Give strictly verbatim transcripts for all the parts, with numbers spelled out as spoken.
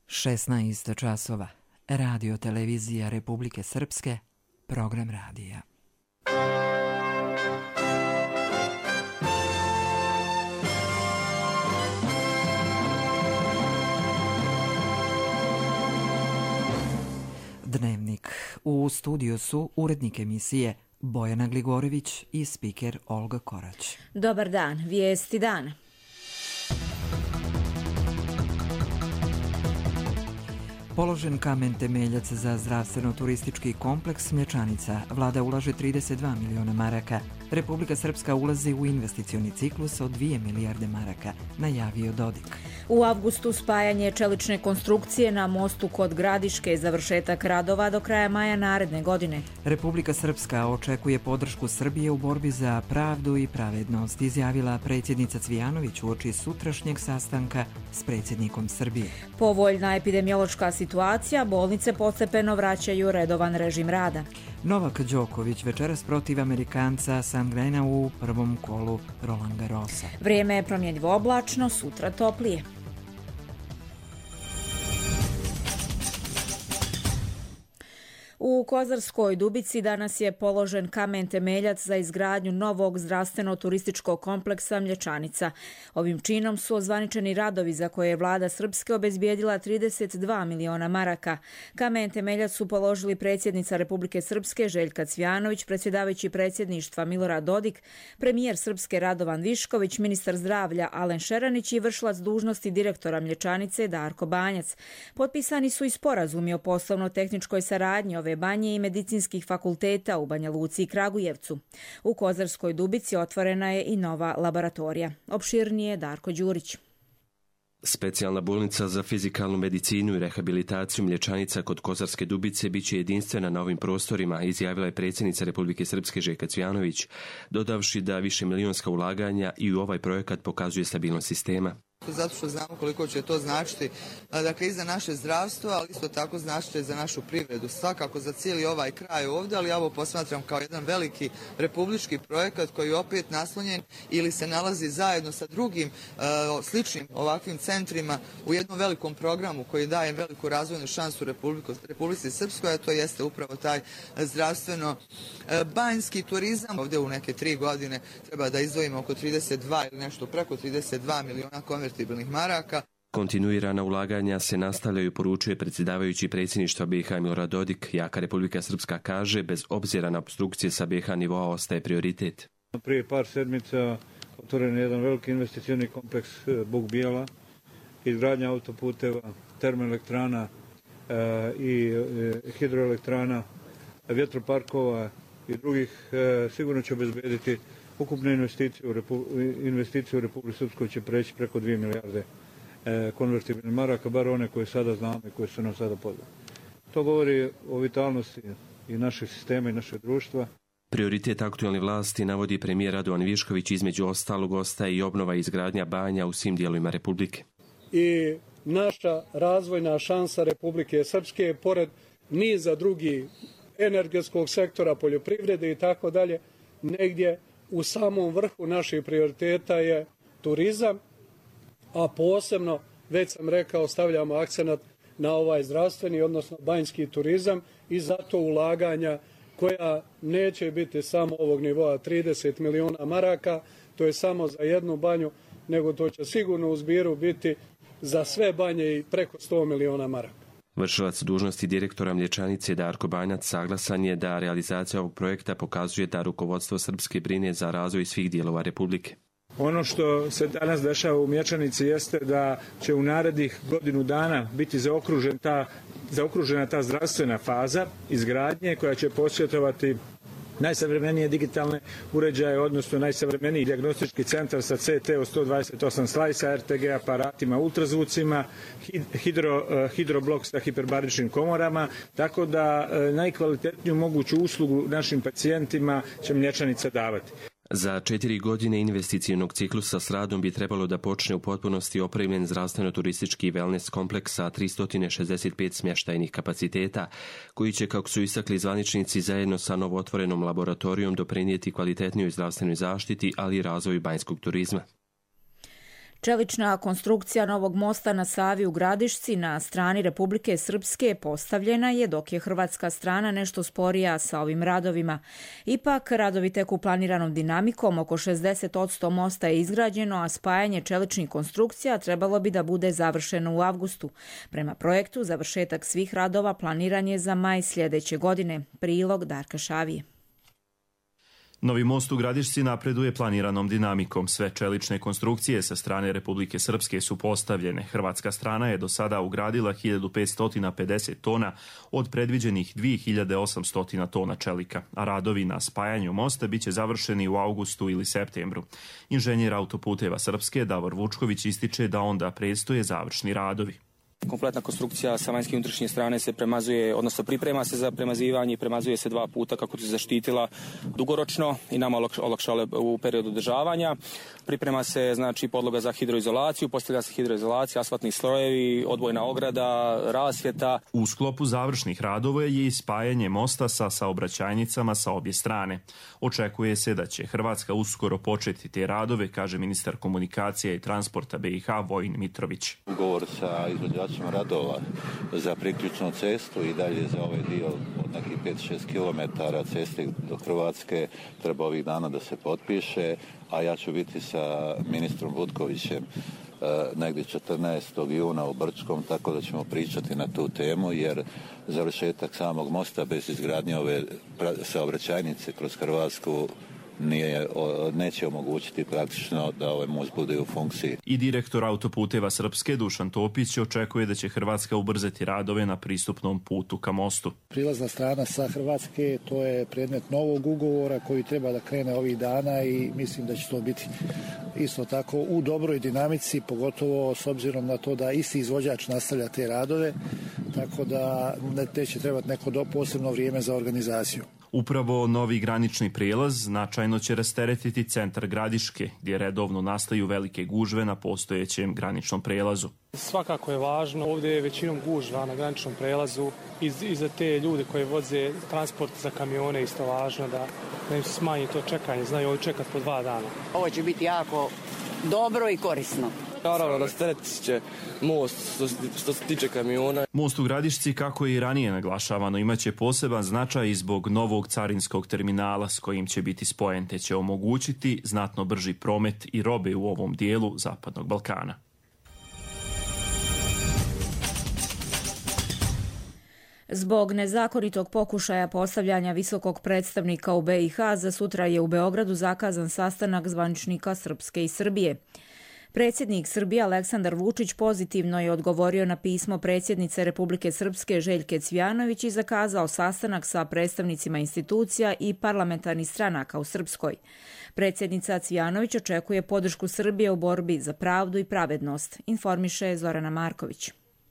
šesnaest časova. Radio televizija Republike Srpske, program radija. Dnevnik. U studiju su urednik emisije Bojana Gligorević i spiker Olga Korać. Dobar dan, vijesti dana. Položen kamen temeljac za zdravstveno-turistički kompleks Mlječanica. Vlada ulaže trideset dva miliona maraka. Republika Srpska ulazi u investicioni ciklus od dvije milijarde maraka, najavio Dodik. U avgustu spajanje čelične konstrukcije na mostu kod Gradiške i završetak radova do kraja maja naredne godine. Republika Srpska očekuje podršku Srbije u borbi za pravdu i pravednost, izjavila predsjednica Cvijanović uoči sutrašnjeg sastanka s predsjednikom Srbije. Povoljna epidemiološka situacija, bolnice postepeno vraćaju redovan režim rada. Novak Đoković večeras protiv Amerikanca Sandgrena u prvom kolu Roland Garrosa. Vrijeme je promjenjivo oblačno, sutra toplije. U Kozarskoj Dubici danas je položen kamen temeljac za izgradnju novog zdravstveno-turističkog kompleksa Mlječanica. Ovim činom su ozvaničeni radovi za koje je vlada Srpske obezbijedila trideset dva miliona maraka. Kamen temeljac su položili predsjednica Republike Srpske Željka Cvijanović, predsjedavajući predsjedništva Milorad Dodik, premijer Srpske Radovan Višković, ministar zdravlja Alen Šeranić i vršilac dužnosti direktora Mlječanice Darko Banjac. Potpisani su i sporazumi o poslovno-tehničkoj saradnji ove banje i medicinskih fakulteta u Banja Luci i Kragujevcu. U Kozarskoj Dubici otvorena je i nova laboratorija. Opširnije Darko Đurić. Specijalna bolnica za fizikalnu medicinu i rehabilitaciju Mlječanica kod Kozarske Dubice biće jedinstvena na ovim prostorima, izjavila je predsjednica Republike Srpske Željka Cvijanović, dodavši da više milionska ulaganja i u ovaj projekat pokazuje stabilnost sistema. Zato što znamo koliko će to značiti, dakle, i za naše zdravstvo, ali isto tako značiti za našu privredu. Svakako za cijeli ovaj kraj ovdje, ali ja ovo posmatram kao jedan veliki republički projekat koji je opet naslonjen ili se nalazi zajedno sa drugim uh, sličnim ovakvim centrima u jednom velikom programu koji daje veliku razvojnu šansu Republiku, Republici Srpskoj, a to jeste upravo taj zdravstveno uh, banjski turizam. Ovdje u neke tri godine treba da izdvojimo oko trideset dva ili nešto preko trideset dva miliona konvertibilnih maraka. Kontinuirana ulaganja se nastavljaju, poručuje predsjedavajući predsjedništva B i H Milorad Dodik. Jaka Republika Srpska, kaže, bez obzira na opstrukcije sa B i H nivoa ostaje prioritet. Prije par sedmica otvoren je jedan veliki investicioni kompleks Buk Bijela, izgradnja autoputeva, termoelektrana e, i e, hidroelektrana, vjetroparkova i drugih, e, sigurno će obezbediti ukupne investicije u, Repu, investicije u Republike Srpskoj će preći preko dvije milijarde e, konvertibilnih maraka, bar one koje sada znamo i koje su nam sada poznate. To govori o vitalnosti i našeg sistema i našeg društva. Prioritet aktualne vlasti, navodi premijer Radovan Višković, između ostalog ostaje i obnova i izgradnja banja u svim dijelovima Republike. I naša razvojna šansa Republike Srpske, pored niza drugih energetskog sektora, poljoprivrede i tako dalje, negdje u samom vrhu naših prioriteta je turizam, a posebno, već sam rekao, stavljamo akcenat na ovaj zdravstveni, odnosno banjski turizam i zato ulaganja koja neće biti samo ovog nivoa trideset miliona maraka, to je samo za jednu banju, nego to će sigurno u zbiru biti za sve banje i preko sto miliona maraka. Vršilac dužnosti direktora Mlječanice Darko Banjac saglasan je da realizacija ovog projekta pokazuje da rukovodstvo Srpske brine za razvoj svih dijelova Republike. Ono što se danas dešava u Mlječanici jeste da će u narednih godinu dana biti zaokružen ta, zaokružena ta zdravstvena faza izgradnje koja će posjetovati najsavremenije digitalne uređaje, odnosno najsavremeniji dijagnostički centar sa C T od sto dvadeset osam slajsa, R T G aparatima, ultrazvucima, hidro, hidroblok sa hiperbaričnim komorama, tako da najkvalitetniju moguću uslugu našim pacijentima će Mlječanica davati. Za četiri godine investicionog ciklusa s radom bi trebalo da počne u potpunosti opremljen zdravstveno-turistički wellness kompleks sa tristo šezdeset pet smještajnih kapaciteta, koji će, kako su istakli zvaničnici, zajedno sa novootvorenom laboratorijom doprinijeti kvalitetnijoj zdravstvenoj zaštiti, ali i razvoju banjskog turizma. Čelična konstrukcija novog mosta na Savi u Gradišci na strani Republike Srpske postavljena je, dok je hrvatska strana nešto sporija sa ovim radovima. Ipak, radovi teku planiranom dinamikom, oko šezdeset posto mosta je izgrađeno, a spajanje čeličnih konstrukcija trebalo bi da bude završeno u avgustu. Prema projektu, završetak svih radova planiran je za maj sljedeće godine. Prilog Darka Šavije. Novi most u Gradišci napreduje planiranom dinamikom. Sve čelične konstrukcije sa strane Republike Srpske su postavljene. Hrvatska strana je do sada ugradila hiljadu petsto pedeset tona od predviđenih dvije hiljade osamsto tona čelika, a radovi na spajanju mosta biće završeni u avgustu ili septembru. Inženjer autoputeva Srpske Davor Vučković ističe da onda predstoje završni radovi. Kompletna konstrukcija sa vanjske i unutrašnje strane se premazuje, odnosno priprema se za premazivanje i premazuje se dva puta kako bi se zaštitila dugoročno i nama olakšala u periodu održavanja. Priprema se znači podloga za hidroizolaciju, postavlja se hidroizolacija, asfaltni slojevi, odvojna ograda, rasvjeta. U sklopu završnih radova je i spajanje mosta sa saobraćajnicama sa obje strane. Očekuje se da će Hrvatska uskoro početi te radove, kaže ministar komunikacija i transporta B i H Vojin Mitrović. Ugovor sa izvođačima radova za priključnu cestu i dalje za ovaj dio od nekih pet do šest kilometara ceste do Hrvatske treba ovih dana da se potpiše, a ja ću biti sa ministrom Butkovićem negdje četrnaestog juna u Brčkom, tako da ćemo pričati na tu temu, jer završetak samog mosta bez izgradnje ove saobraćajnice kroz Hrvatsku Nije, neće omogućiti praktično da ovaj most bude u funkciji. I direktor autoputeva Srpske Dušan Topić očekuje da će Hrvatska ubrzati radove na pristupnom putu ka mostu. Prilazna strana sa Hrvatske, to je predmet novog ugovora koji treba da krene ovih dana i mislim da će to biti isto tako u dobroj dinamici, pogotovo s obzirom na to da isti izvođač nastavlja te radove, tako da neće trebati neko do posebno vrijeme za organizaciju. Upravo novi granični prijelaz značajno će rasteretiti centar Gradiške, gdje redovno nastaju velike gužve na postojećem graničnom prijelazu. Svakako je važno, ovdje je većinom gužva na graničnom prijelazu i, i za te ljude koji voze transport za kamione isto važno da, da im se smanji to čekanje, znaju ovo čekati po dva dana. Ovo će biti jako dobro i korisno. Naravno, rasteretit će most što, što se tiče kamiona. Most u Gradišci, kako je i ranije naglašavano, imaće poseban značaj i zbog novog carinskog terminala s kojim će biti spojen, te će omogućiti znatno brži promet i robe u ovom dijelu Zapadnog Balkana. Zbog nezakonitog pokušaja postavljanja visokog predstavnika u B i H, za sutra je u Beogradu zakazan sastanak zvaničnika Srpske i Srbije. Predsjednik Srbije Aleksandar Vučić pozitivno je odgovorio na pismo predsjednice Republike Srpske Željke Cvijanović i zakazao sastanak sa predstavnicima institucija i parlamentarnih stranaka u Srpskoj. Predsjednica Cvijanović očekuje podršku Srbije u borbi za pravdu i pravednost, informiše Zorana Marković.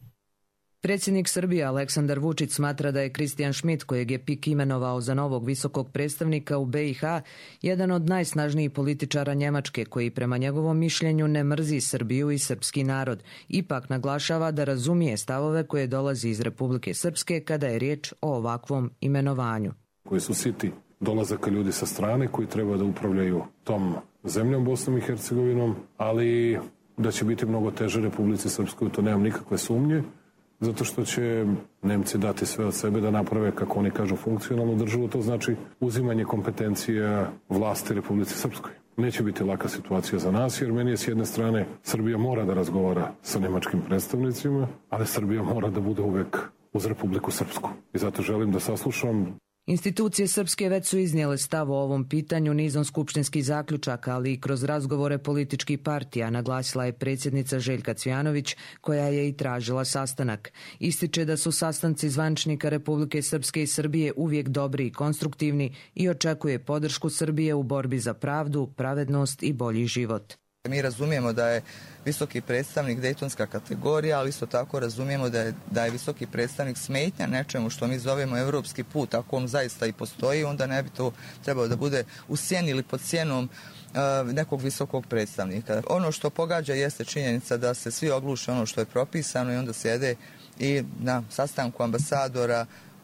Predsjednik Srbije Aleksandar Vučić smatra da je Kristijan Šmit, kojeg je P I K imenovao za novog visokog predstavnika u B i H, jedan od najsnažnijih političara Njemačke, koji prema njegovom mišljenju ne mrzi Srbiju i srpski narod. Ipak naglašava da razumije stavove koje dolazi iz Republike Srpske kada je riječ o ovakvom imenovanju. Koji su siti dolazaka ljudi sa strane koji treba da upravljaju tom zemljom, Bosnom i Hercegovinom, ali da će biti mnogo teže Republici Srpskoj, to nemam nikakve sumnje. Zato što će Nemci dati sve od sebe da naprave, kako oni kažu, funkcionalnu državu, to znači uzimanje kompetencija vlasti Republici Srpskoj. Neće biti laka situacija za nas, jer meni je s jedne strane Srbija mora da razgovara sa nemačkim predstavnicima, ali Srbija mora da bude uvek uz Republiku Srpsku. I zato želim da saslušam. Institucije Srpske već su iznijele stav o ovom pitanju nizom skupštinskih zaključaka, ali i kroz razgovore političkih partija, naglasila je predsjednica Željka Cvijanović, koja je i tražila sastanak. Ističe da su sastanci zvaničnika Republike Srpske i Srbije uvijek dobri i konstruktivni i očekuje podršku Srbije u borbi za pravdu, pravednost i bolji život. Mi razumijemo da je visoki predstavnik dejtonska kategorija, ali isto tako razumijemo da je, da je visoki predstavnik smetnja nečemu što mi zovemo evropski put. Ako on zaista i postoji, onda ne bi to trebalo da bude u sjeni ili pod sjenom uh, nekog visokog predstavnika. Ono što pogađa jeste činjenica da se svi ogluše ono što je propisano i onda sjede i na sastanku ambasadora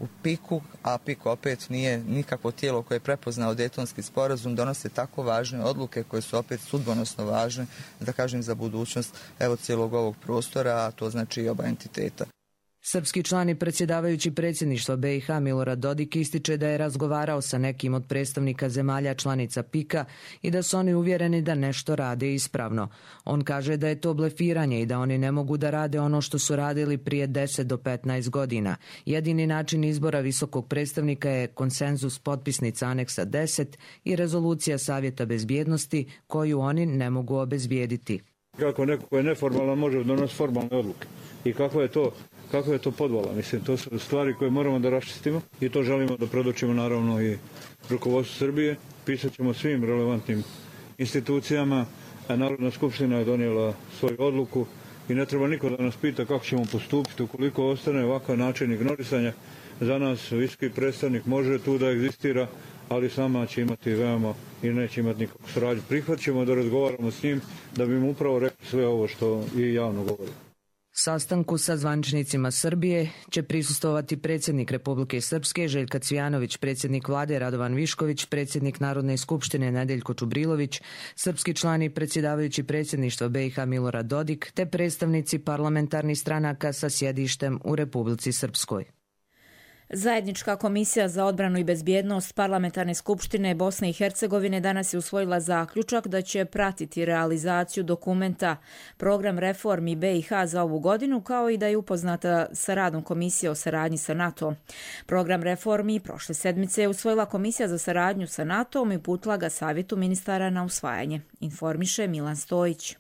u piku, a pik opet nije nikakvo tijelo koje je prepoznao Dejtonski sporazum, donose tako važne odluke koje su opet sudbonosno važne, da kažem, za budućnost evo cijelog ovog prostora, a to znači i oba entiteta. Srpski član i predsjedavajući predsjedništva B i H Milorad Dodik ističe da je razgovarao sa nekim od predstavnika zemalja članica pika i da su oni uvjereni da nešto rade ispravno. On kaže da je to blefiranje i da oni ne mogu da rade ono što su radili prije deset do petnaest godina. Jedini način izbora visokog predstavnika je konsenzus potpisnica aneksa deset i rezolucija Savjeta bezbjednosti koju oni ne mogu obezbijediti. Kako neko ko je neformalan može donositi formalne odluke i kako je to Kako je to podvala? Mislim, to su stvari koje moramo da raščistimo i to želimo da predočimo naravno i rukovodstvu Srbije. Pisat ćemo svim relevantnim institucijama. Narodna skupština je donijela svoju odluku i ne treba niko da nas pita kako ćemo postupiti ukoliko ostane ovakav način ignorisanja. Za nas visoki predstavnik može tu da egzistira, ali sama će imati veoma i neće imati nikakvu suradnju. Prihvaćamo da razgovaramo s njim da bi mu upravo rekli sve ovo što i javno govori. Sastanku sa zvaničnicima Srbije će prisustvovati predsjednik Republike Srpske Željka Cvijanović, predsjednik vlade Radovan Višković, predsjednik Narodne skupštine Nedeljko Čubrilović, srpski član i predsjedavajući predsjedništva B i H Milorad Dodik, te predstavnici parlamentarnih stranaka sa sjedištem u Republici Srpskoj. Zajednička komisija za odbranu i bezbjednost Parlamentarne skupštine Bosne i Hercegovine danas je usvojila zaključak da će pratiti realizaciju dokumenta Program reformi B i H za ovu godinu, kao i da je upoznata sa radom Komisije o saradnji sa NATO. Program reformi prošle sedmice je usvojila Komisija za saradnju sa NATO-om i uputila ga Savjetu ministara na usvajanje, informiše Milan Stojić.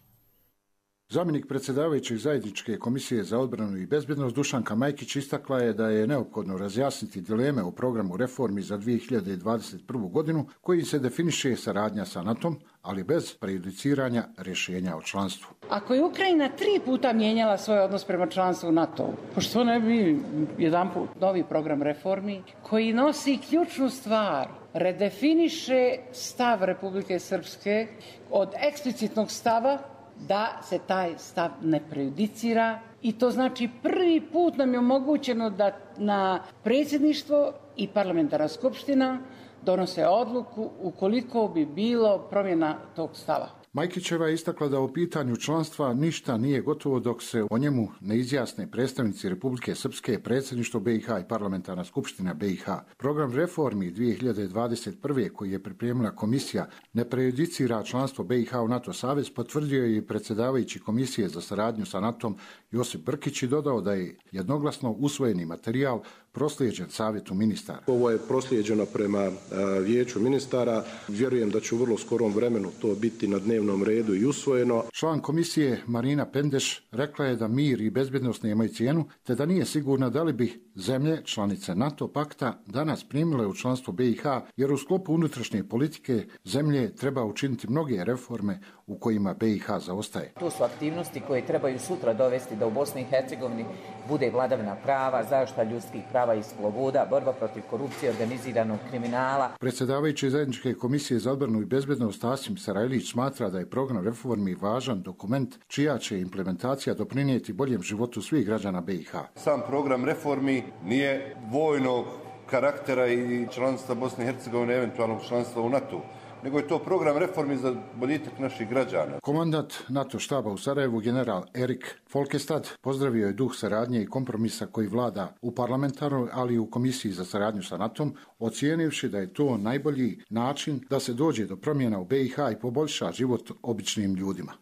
Zamjenik predsjedavajućeg zajedničke komisije za odbranu i bezbjednost Dušanka Majkić istakla je da je neophodno razjasniti dileme o programu reformi za dvije hiljade dvadeset prvu godinu koji se definiše saradnja sa NATO-om, ali bez prejudiciranja rješenja o članstvu. Ako je Ukrajina tri puta mijenjala svoj odnos prema članstvu u NATO-u, pošto ne bi jedan put novi program reformi koji nosi ključnu stvar, redefiniše stav Republike Srpske od eksplicitnog stava da se taj stav ne prejudicira i to znači prvi put nam je omogućeno da na predsjedništvo i parlamentarna skupština donose odluku ukoliko bi bilo promjena tog stava. Majkićeva je istakla da u pitanju članstva ništa nije gotovo dok se o njemu ne izjasne predstavnici Republike Srpske, predsjedništvo B i H i parlamentarna skupština B i H. Program reformi dvije hiljade dvadeset prve koji je pripremila komisija ne prejudicira članstvo B i H u NATO savez, potvrdio je i predsjedavajući komisije za saradnju sa NATO-om Josip Brkić i dodao da je jednoglasno usvojeni materijal proslijeđen Savjetu ministara. Ovo je proslijeđeno prema Vijeću ministara. Vjerujem da će u vrlo skorom vremenu to biti na dnevnom redu i usvojeno. Član komisije Marina Pendeš rekla je da mir i bezbjednost nemaju cijenu, te da nije sigurna da li bi zemlje, članice NATO pakta, danas primile u članstvo B i H, jer u sklopu unutrašnje politike zemlje treba učiniti mnoge reforme u kojima B i H zaostaje. To su aktivnosti koje trebaju sutra dovesti da u Bosni i Hercegovini bude vladavina prava, zaštita ljudskih prava i sloboda, borba protiv korupcije, organiziranog kriminala. Predsjedavajući zajedničke komisije za odbranu i bezbjednost Asim Sarajlić smatra da je program reformi važan dokument čija će implementacija doprinijeti boljem životu svih građana B i H. Sam program reformi nije vojnog karaktera i članstva Bosne i Hercegovine, eventualnog članstva u NATO, nego je to program reformi za boljitak naših građana. Komandant NATO štaba u Sarajevu, general Erik Folkestad, pozdravio je duh saradnje i kompromisa koji vlada u parlamentarnoj, ali i u komisiji za saradnju sa NATO-om, ocijenivši da je to najbolji način da se dođe do promjena u B i H i poboljša život običnim ljudima.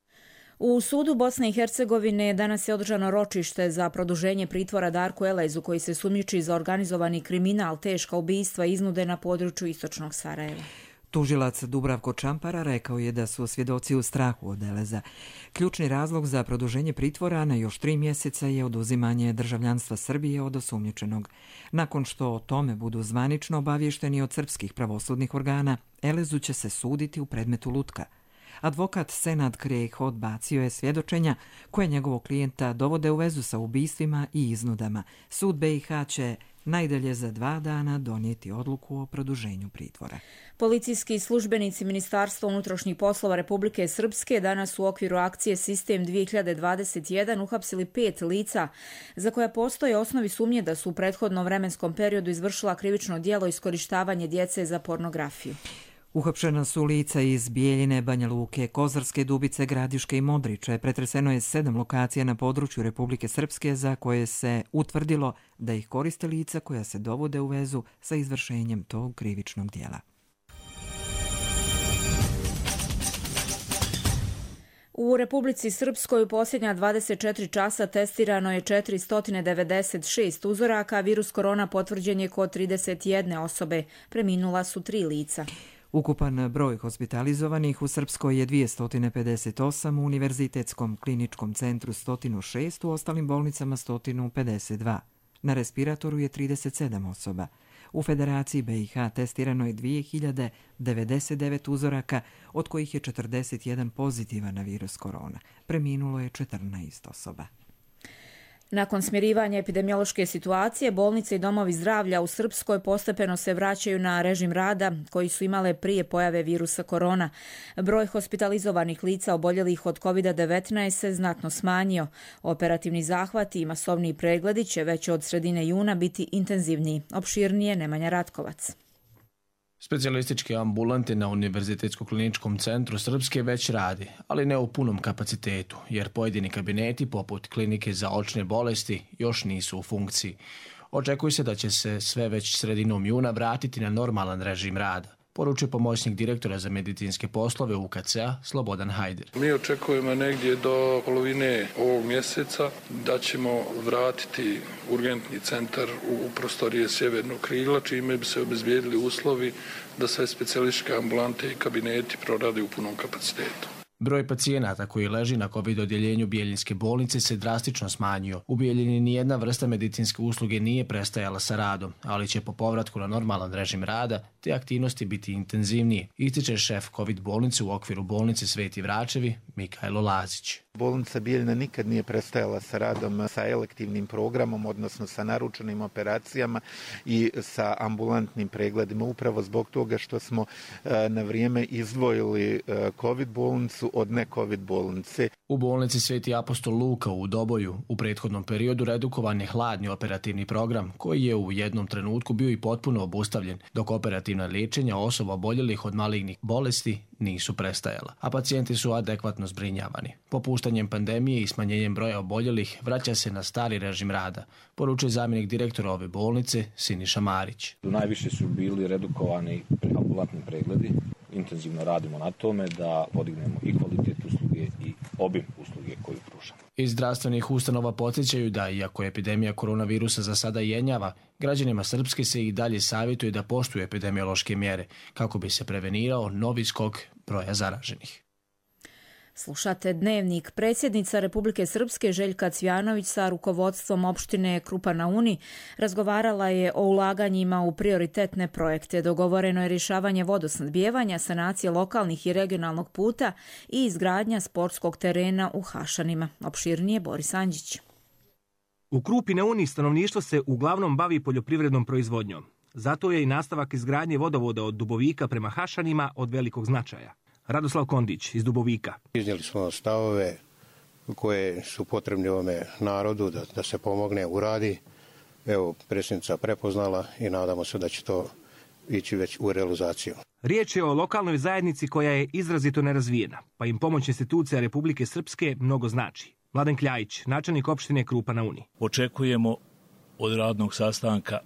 U sudu Bosne i Hercegovine danas je održano ročište za produženje pritvora Darku Elezu koji se sumnjiči za organizovani kriminal, teška ubistva i iznude na području istočnog Sarajeva. Tužilac Dubravko Čampara rekao je da su svjedoci u strahu od Eleza. Ključni razlog za produženje pritvora na još tri mjeseca je oduzimanje državljanstva Srbije od osumnjičenog. Nakon što o tome budu zvanično obavješteni od srpskih pravosudnih organa, Elezu će se suditi u predmetu Lutka. Advokat Senad Krejh odbacio je svjedočenja koje njegovog klijenta dovode u vezu sa ubistvima i iznudama. Sud B i H će najdalje za dva dana donijeti odluku o produženju pritvora. Policijski službenici Ministarstva unutrašnjih poslova Republike Srpske danas u okviru akcije Sistem dvije hiljade dvadeset jedan uhapsili pet lica za koja postoje osnovi sumnje da su u prethodnom vremenskom periodu izvršila krivično djelo iskorištavanje djece za pornografiju. Uhapšena su lica iz Bijeljine, Banja Luke, Kozarske Dubice, Gradiške i Modriče. Pretreseno je sedam lokacija na području Republike Srpske za koje se utvrdilo da ih koriste lica koja se dovode u vezu sa izvršenjem tog krivičnog djela. U Republici Srpskoj u posljednja dvadeset četiri časa testirano je četiristo devedeset šest uzoraka, virus korona potvrđen je kod trideset jedne osobe, preminula su tri lica. Ukupan broj hospitalizovanih u Srpskoj je dvjesto pedeset osam, u Univerzitetskom kliničkom centru sto šest, u ostalim bolnicama sto pedeset dva. Na respiratoru je trideset sedam osoba. U Federaciji B i H testirano je dvije hiljade devedeset devet uzoraka, od kojih je četrdeset jedan pozitivan na virus korona. Preminulo je četrnaest osoba. Nakon smirivanja epidemiološke situacije, bolnice i domovi zdravlja u Srpskoj postepeno se vraćaju na režim rada koji su imale prije pojave virusa korona. Broj hospitalizovanih lica oboljelih od kovid devetnaest se znatno smanjio. Operativni zahvati i masovni pregledi će već od sredine juna biti intenzivniji. Opširnije Nemanja Ratkovac. Specijalističke ambulante na Univerzitetskom kliničkom centru Srpske već radi, ali ne u punom kapacitetu, jer pojedini kabineti, poput klinike za očne bolesti, još nisu u funkciji. Očekuje se da će se sve već sredinom juna vratiti na normalan režim rada, poručuje pomoćnik direktora za medicinske poslove U K C-a Slobodan Hajder. Mi očekujemo negdje do polovine ovog mjeseca da ćemo vratiti urgentni centar u prostorije sjevernog krila, čime bi se obezbijedili uslovi da sve specijalističke ambulante i kabineti prorade u punom kapacitetu. Broj pacijenata koji leži na COVID odjeljenju Bijeljinske bolnice se drastično smanjio. U Bijeljini nijedna vrsta medicinske usluge nije prestajala sa radom, ali će po povratku na normalan režim rada te aktivnosti biti intenzivnije, ističe šef COVID bolnice u okviru bolnice Sveti Vračevi Mikajlo Lazić. Bolnica Bijeljina nikad nije prestajala sa radom sa elektivnim programom, odnosno sa naručenim operacijama i sa ambulantnim pregledima, upravo zbog toga što smo na vrijeme izdvojili COVID bolnicu od ne COVID bolnice. U bolnici Sveti apostol Luka u Doboju u prethodnom periodu redukovan je hladni operativni program koji je u jednom trenutku bio i potpuno obustavljen, dok operativna liječenja osoba oboljelih od malignih bolesti nisu prestajala, a pacijenti su adekvatno zbrinjavani. Popuštanjem pandemije i smanjenjem broja oboljelih vraća se na stari režim rada, poručuje zamjenik direktora ove bolnice Siniša Marić. Najviše su bili redukovani ambulantni pregledi. Intenzivno radimo na tome da podignemo i kvalitet usluge i obim usluge koju pružamo. Iz zdravstvenih ustanova podsjećaju da, iako epidemija koronavirusa za sada jenjava, građanima Srpske se i dalje savjetuje da poštuju epidemiološke mjere kako bi se prevenirao novi skok broja zaraženih. Slušate Dnevnik. Predsjednica Republike Srpske Željka Cvjanović sa rukovodstvom opštine Krupa na Uni razgovarala je o ulaganjima u prioritetne projekte. Dogovoreno je rješavanje vodosnadbijevanja, sanacije lokalnih i regionalnog puta i izgradnja sportskog terena u Hašanima. Opširnije Boris Anđić. U Krupi na Uni stanovništvo se uglavnom bavi poljoprivrednom proizvodnjom. Zato je i nastavak izgradnje vodovoda od Dubovika prema Hašanima od velikog značaja. Radoslav Kondić iz Dubovika. Iznijeli smo stavove koje su potrebni ovome narodu da, da se pomogne, uradi. Evo, predsjednica prepoznala i nadamo se da će to ići već u realizaciju. Riječ je o lokalnoj zajednici koja je izrazito nerazvijena, pa im pomoć institucija Republike Srpske mnogo znači. Mladen Kljajić, načelnik opštine Krupa na Uni. Očekujemo od radnog sastanka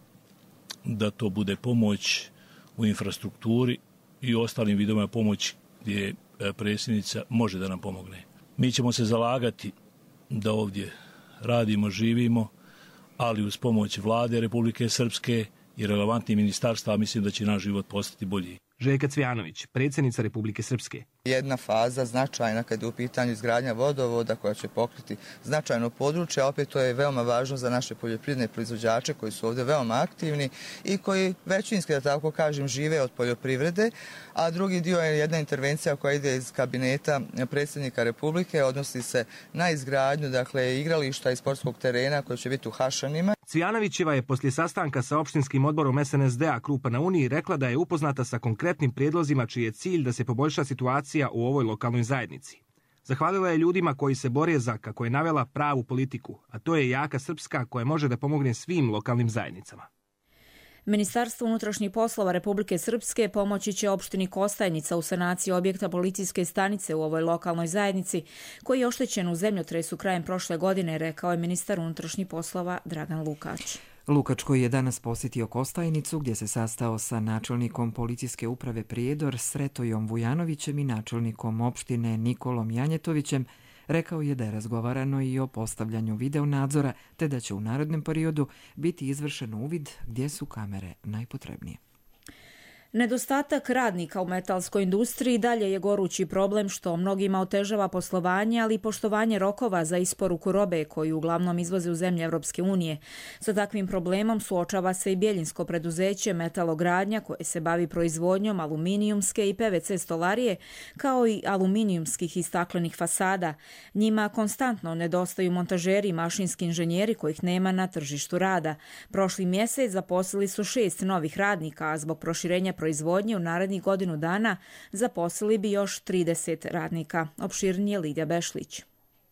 da to bude pomoć u infrastrukturi i ostalim vidovima pomoći gdje predsjednica može da nam pomogne. Mi ćemo se zalagati da ovdje radimo, živimo, ali uz pomoć vlade Republike Srpske i relevantnih ministarstva mislim da će naš život postati bolji. Željka Cvjanović, predsjednica Republike Srpske. Jedna faza značajna kad je u pitanju izgradnja vodovoda koja će pokriti značajno područje, a opet to je veoma važno za naše poljoprivredne proizvođače koji su ovdje veoma aktivni i koji većinski, da tako kažem, žive od poljoprivrede, a drugi dio je jedna intervencija koja ide iz kabineta predsjednika Republike, odnosi se na izgradnju, dakle, igrališta i sportskog terena koji će biti u Hašanima. Cvijanovićeva je poslije sastanka sa opštinskim odborom S N S D-a Krupa na Uniji rekla da je upoznata sa konkretnim prijedlozima čiji je cilj da se poboljša situacija u ovoj lokalnoj zajednici. Zahvalila je ljudima koji se bore za, kako je navela, pravu politiku, a to je jaka Srpska koja može da pomogne svim lokalnim zajednicama. Ministarstvo unutrašnjih poslova Republike Srpske pomoći će opštini Kostajnica u sanaciji objekta policijske stanice u ovoj lokalnoj zajednici koji je oštećen u zemljotresu krajem prošle godine, rekao je ministar unutrašnjih poslova Dragan Lukač. Lukač, koji je danas posjetio Kostajnicu gdje se sastao sa načelnikom policijske uprave Prijedor Sretojom Vujanovićem i načelnikom opštine Nikolom Janjetovićem, rekao je da je razgovarano i o postavljanju videonadzora, te da će u narednom periodu biti izvršen uvid gdje su kamere najpotrebnije. Nedostatak radnika u metalskoj industriji dalje je gorući problem što mnogima otežava poslovanje, ali i poštovanje rokova za isporuku robe koju uglavnom izvoze u zemlje Europske unije. Sa takvim problemom suočava se i bjeljinsko preduzeće Metalogradnja koje se bavi proizvodnjom aluminijumske i P V C stolarije kao i aluminijumskih i staklenih fasada. Njima konstantno nedostaju montažeri i mašinski inženjeri kojih nema na tržištu rada. Prošli mjesec zaposlili su šest novih radnika, a zbog proširenja proizvodnje u narednih godinu dana zaposlili bi još trideset radnika. Opširnije Lidija Bešlić.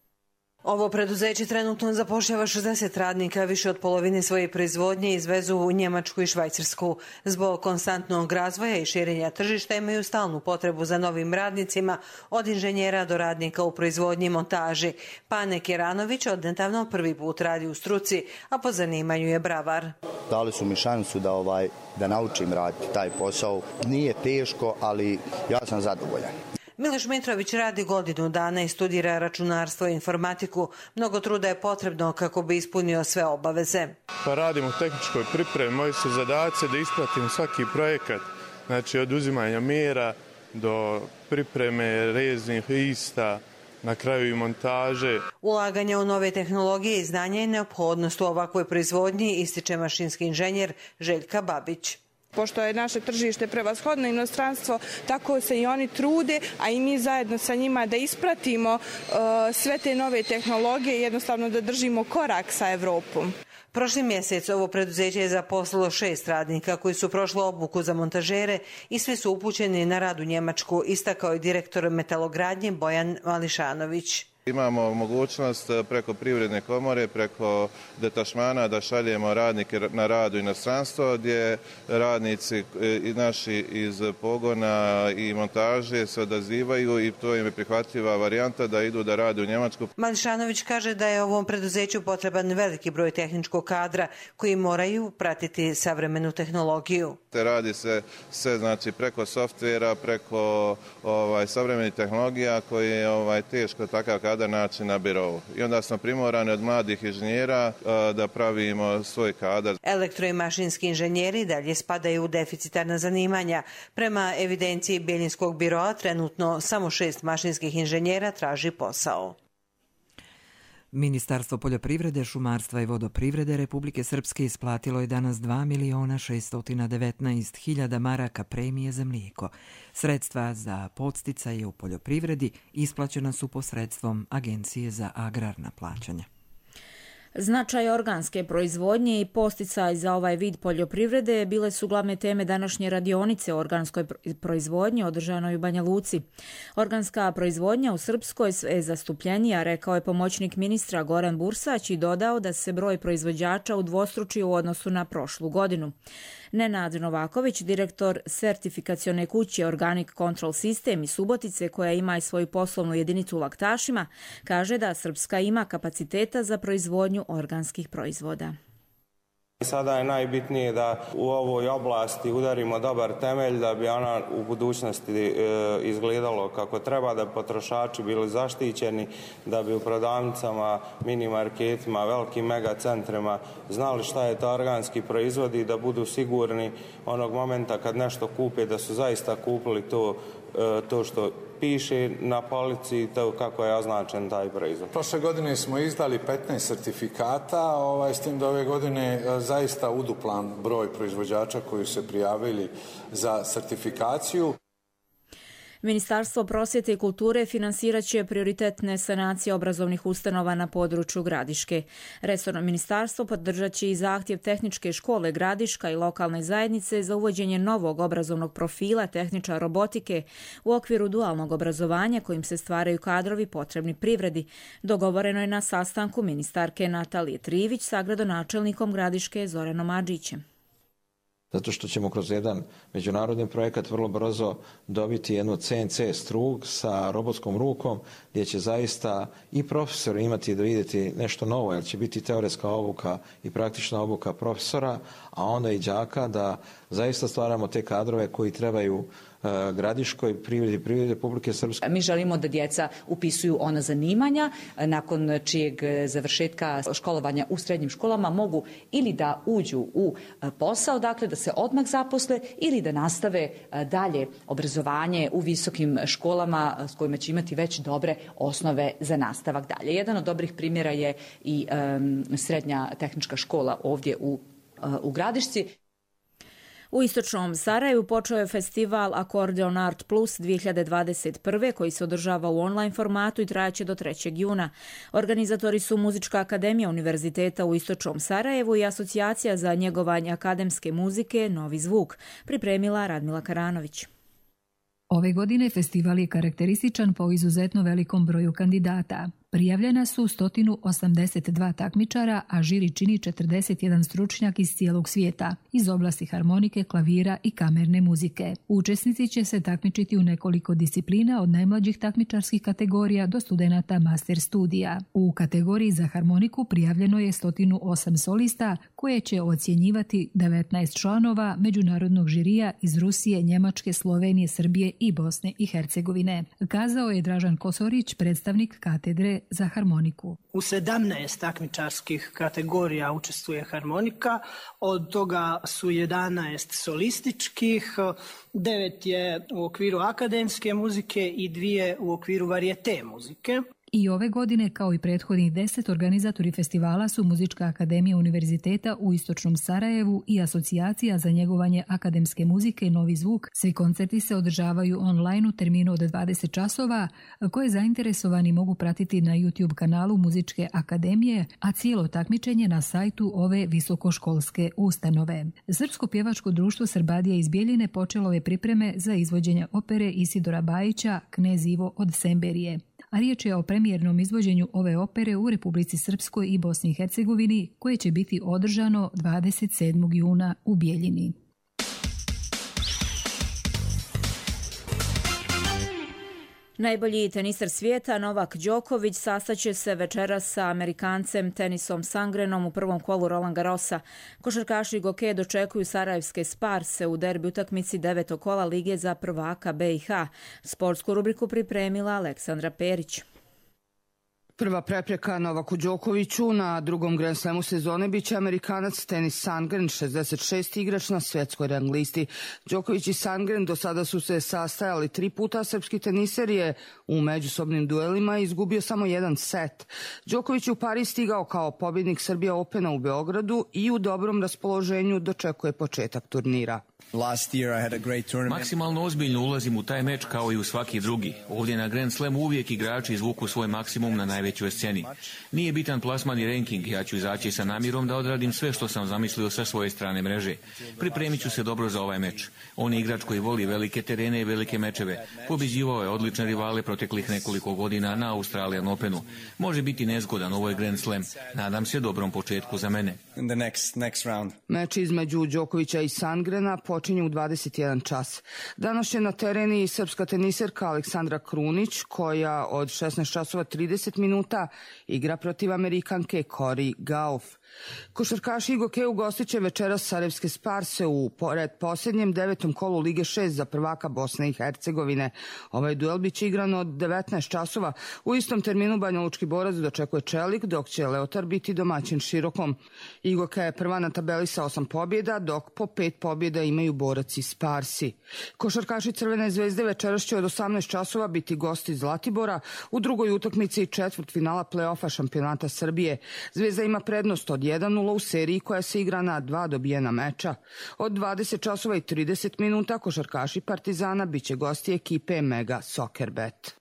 Ovo preduzeće trenutno zapošljava šezdeset radnika, više od polovine svoje proizvodnje izvezu u Njemačku i Švajcarsku. Zbog konstantnog razvoja i širenja tržišta imaju stalnu potrebu za novim radnicima, od inženjera do radnika u proizvodnji i montaži. Pane Keranović odnedavno prvi put radi u struci, a po zanimanju je bravar. Dali su mi šansu da, ovaj, da naučim raditi taj posao. Nije teško, ali ja sam zadovoljan. Miloš Mitrović radi godinu dana i studira računarstvo i informatiku. Mnogo truda je potrebno kako bi ispunio sve obaveze. Pa radim u tehničkoj pripremi. Moji su zadaci da ispratim svaki projekat, znači od uzimanja mjera do pripreme reznih lista, na kraju i montaže. Ulaganje u nove tehnologije i znanje i neophodnost u ovakvoj proizvodnji ističe mašinski inženjer Željka Babić. Pošto je naše tržište prevashodno inostranstvo, tako se i oni trude, a i mi zajedno sa njima da ispratimo uh, sve te nove tehnologije i jednostavno da držimo korak sa Evropom. Prošli mjesec ovo preduzeće je zaposlilo šest radnika koji su prošli obuku za montažere i svi su upućeni na rad u Njemačku, istakao je direktor Metalogradnje Bojan Mališanović. Imamo mogućnost preko privredne komore, preko detašmana da šaljemo radnike na rad u inostranstvo, gdje radnici i naši iz pogona i montaže se odazivaju i to im je prihvatljiva varijanta da idu da rade u Njemačku. Mališanović kaže da je ovom preduzeću potreban veliki broj tehničkog kadra koji moraju pratiti savremenu tehnologiju. Radi se sve, znači, preko softvera, preko ovaj, savremenih tehnologija koji je ovaj, teško takav kadar naći na birovu. I onda smo primorani od mladih inženjera da pravimo svoj kadar. Elektro i mašinski inženjeri dalje spadaju u deficitarna zanimanja. Prema evidenciji Bjeljinskog biroa trenutno samo šest mašinskih inženjera traži posao. Ministarstvo poljoprivrede, šumarstva i vodoprivrede Republike Srpske isplatilo je danas dva miliona šessto devetnaest hiljada maraka premije za mlijeko. Sredstva za podsticaje u poljoprivredi isplaćena su posredstvom Agencije za agrarna plaćanja. Značaj organske proizvodnje i posticaj za ovaj vid poljoprivrede bile su glavne teme današnje radionice o organskoj proizvodnji održanoj u Banja Luci. Organska proizvodnja u Srpskoj sve zastupljenija, rekao je pomoćnik ministra Goran Bursać i dodao da se broj proizvođača udvostručio u odnosu na prošlu godinu. Nenad Novaković, direktor sertifikacione kuće Organic Control System iz Subotice, koja ima i svoju poslovnu jedinicu u laktašima, kaže da Srpska ima kapaciteta za proizvodnju organskih proizvoda. Sada je najbitnije da u ovoj oblasti udarimo dobar temelj da bi ona u budućnosti izgledalo kako treba, da bi potrošači bili zaštićeni, da bi u prodavnicama, mini marketima, velikim megacentrima znali šta je to organski proizvod i da budu sigurni onog momenta kad nešto kupe da su zaista kupili to, to što piše na polici to kako je označen taj proizvod. Prošle godine smo izdali petnaest sertifikata, ovaj, s tim da ove godine zaista uduplan broj proizvođača koji su se prijavili za sertifikaciju. Ministarstvo prosvjete i kulture finansirat će prioritetne sanacije obrazovnih ustanova na području Gradiške. Resorno ministarstvo podržat će i zahtjev Tehničke škole Gradiška i lokalne zajednice za uvođenje novog obrazovnog profila tehničar robotike u okviru dualnog obrazovanja kojim se stvaraju kadrovi potrebni privredi. Dogovoreno je na sastanku ministarke Natalije Trivić sa gradonačelnikom Gradiške Zoranom Adžićem. Zato što ćemo kroz jedan međunarodni projekat vrlo brzo dobiti jednu C N C strug sa robotskom rukom gdje će zaista i profesori imati da vidjeti nešto novo, jer će biti teoretska obuka i praktična obuka profesora, a onda i đaka da zaista stvaramo te kadrove koji trebaju Gradiškoj privredi, privredi Republike Srpske. Mi želimo da djeca upisuju ona zanimanja nakon čijeg završetka školovanja u srednjim školama mogu ili da uđu u posao, dakle da se odmah zaposle ili da nastave dalje obrazovanje u visokim školama s kojima će imati već dobre osnove za nastavak dalje. Jedan od dobrih primjera je i um, srednja tehnička škola ovdje u, uh, u Gradišci. U istočnom Sarajevu počeo je festival Akordeon Art Plus dvije hiljade dvadeset prve koji se održava u online formatu i trajaće do trećeg juna. Organizatori su Muzička akademija Univerziteta u istočnom Sarajevu i Asocijacija za njegovanje akademske muzike Novi zvuk, pripremila Radmila Karanović. Ove godine festival je karakterističan po izuzetno velikom broju kandidata. Prijavljena su sto osamdeset dva takmičara, a žiri čini četrdeset jedan stručnjak iz cijelog svijeta, iz oblasti harmonike, klavira i kamerne muzike. Učesnici će se takmičiti u nekoliko disciplina, od najmlađih takmičarskih kategorija do studenata master studija. U kategoriji za harmoniku prijavljeno je sto osam solista, koje će ocjenjivati devetnaest članova međunarodnog žirija iz Rusije, Njemačke, Slovenije, Srbije i Bosne i Hercegovine. Kazao je Dražan Kosorić, predstavnik katedre za harmoniku. U sedamnaest takmičarskih kategorija učestvuje harmonika, od toga su jedanaest solističkih, devet je u okviru akademske muzike i dvije u okviru varijete muzike. I ove godine, kao i prethodnih deset, organizatori festivala su Muzička akademija Univerziteta u istočnom Sarajevu i Asocijacija za njegovanje akademske muzike Novi zvuk. Svi koncerti se održavaju online u terminu od dvadeset časova, koje zainteresovani mogu pratiti na YouTube kanalu Muzičke akademije, a cijelo takmičenje na sajtu ove visokoškolske ustanove. Srpsko pjevačko društvo Srbadija iz Bjeljine počelo je pripreme za izvođenje opere Isidora Bajića Knez Ivo od Semberije. A riječ je o premijernom izvođenju ove opere u Republici Srpskoj i Bosni i Hercegovini, koje će biti održano dvadeset sedmog juna u Bjeljini. Najbolji teniser svijeta Novak Đoković sastaće se večeras sa Amerikancem Tenisom Sangrenom u prvom kolu Roland Garrosa. Košarkaši Goke dočekuju sarajevske Sparse u derbi utakmici devetog kola Lige za prvaka B i H. Sportsku rubriku pripremila Aleksandra Perić. Prva prepreka Novaku Đokoviću na drugom Grand Slamu sezone biće Amerikanac Tenis Sandgren, šezdeset šesti igrač na svjetskoj rang listi. Đoković i Sandgren do sada su se sastajali tri puta, srpski teniser je u međusobnim duelima izgubio samo jedan set. Đoković je u Pariz stigao kao pobjednik Serbia Opena u Beogradu i u dobrom raspoloženju dočekuje početak turnira. Maksimalno ozbiljno ulazim u taj meč kao i u svaki drugi. Ovdje na Grand Slamu uvijek igrači izvuku svoj maksimum na najvećoj sceni. Nije bitan plasman i ranking, ja ću izaći sa namjerom da odradim sve što sam zamislio sa svoje strane mreže. Pripremit ću se dobro za ovaj meč. On je igrač koji voli velike terene i velike mečeve. Pobjeđivao je odlične rivale proteklih nekoliko godina na Australian Openu. Može biti nezgodan, ovo je Grand Slam. Nadam se dobrom početku za mene. Next, next Meč između Đokovića i Sandgrena počinje u dvadeset jedan čas. Danas je na tereni srpska teniserka Aleksandra Krunić, koja od šesnaest časova trideset minuta igra protiv Amerikanke Cory Gauff. Košarkaši Igoke ugostit će večeras Sarajevske Sparse u pored posljednjem devetom kolu Lige šest za prvaka Bosne i Hercegovine. Ovaj duel biće igran od devetnaest časova. U istom terminu Banjalučki Borac dočekuje Čelik, dok će Leotar biti domaćin Širokom. Igoka je prva na tabeli sa osam pobjeda, dok po pet pobjeda imaju Borac i Sparsi. Košarkaši Crvene zvezde večeras će od osamnaest časova biti gosti Zlatibora u drugoj utakmici četvrtfinala play-offa šampionata Srbije. Zvezda ima prednost od jedan nula u seriji koja se igra na dva dobijena meča. Od dvadeset časova i trideset minuta košarkaši Partizana biće gosti ekipe Mega Soccerbet.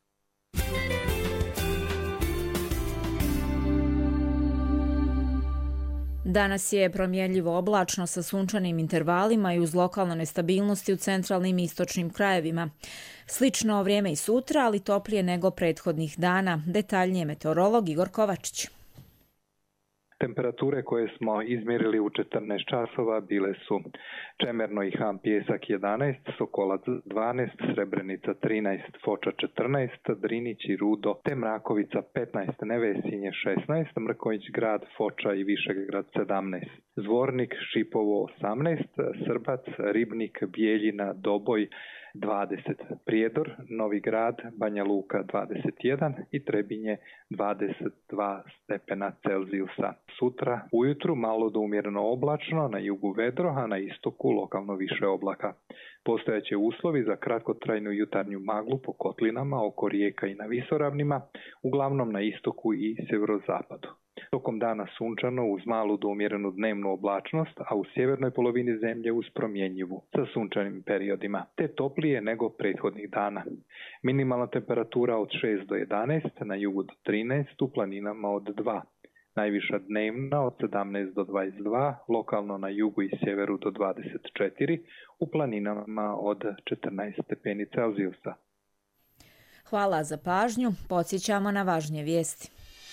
Danas je promjenljivo oblačno sa sunčanim intervalima i uz lokalne nestabilnosti u centralnim i istočnim krajevima. Slično vrijeme i sutra, ali toplije nego prethodnih dana. Detaljnije meteorolog Igor Kovačić. Temperature koje smo izmjerili u četrnaest časova bile su Čemerno i Ham Pijesak jedanaest, Sokolac dvanaest, Srebrenica trinaest, Foča četrnaest, Drinić i Rudo te Mrakovica petnaest, Nevesinje šesnaest, Mrkonjić Grad, Foča i Višegrad sedamnaest, Zvornik, Šipovo osamnaest, Srbac, Ribnik, Bijeljina, Doboj dvadeset, Prijedor, Novi Grad, Banja Luka dvadeset jedan i Trebinje dvadeset dva stepena Celzijusa. Sutra ujutru malo do umjereno oblačno, na jugu vedro, a na istoku lokalno više oblaka. Postojaće uslovi za kratkotrajnu jutarnju maglu po kotlinama oko rijeka i na visoravnima, uglavnom na istoku i sjeverozapadu. Tokom dana sunčano uz malu do umjerenu dnevnu oblačnost, a u sjevernoj polovini zemlje uz promjenjivu sa sunčanim periodima, te toplije nego prethodnih dana. Minimalna temperatura od šest do jedanaest, na jugu do trinaest, u planinama od dva. Najviša dnevna od sedamnaest do dvadeset dva, lokalno na jugu i sjeveru do dvadeset četiri, u planinama od četrnaest stepeni Celzijusa. Hvala za pažnju. Podsjećamo na važnije vijesti.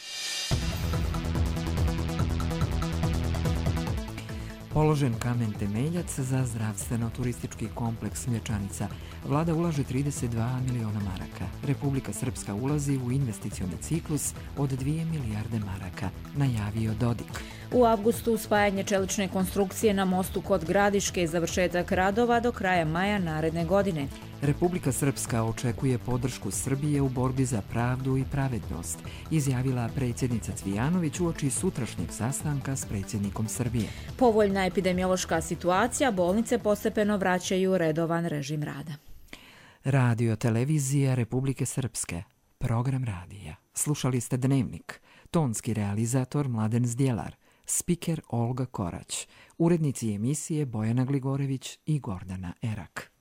Položen kamen temeljac za zdravstveno-turistički kompleks Mlječanica. Vlada ulaže trideset dva miliona maraka. Republika Srpska ulazi u investicioni ciklus od dvije milijarde maraka, najavio Dodik. U avgustu spajanje čelične konstrukcije na mostu kod Gradiške i završetak radova do kraja maja naredne godine. Republika Srpska očekuje podršku Srbije u borbi za pravdu i pravednost, izjavila predsjednica Cvijanović uoči sutrašnjeg sastanka s predsjednikom Srbije. Povoljna epidemiološka situacija, bolnice postepeno vraćaju redovan režim rada. Radio televizija Republike Srpske, program radija. Slušali ste Dnevnik, tonski realizator Mladen Zdjelar, spiker Olga Korać, urednici emisije Bojana Gligorević i Gordana Erak.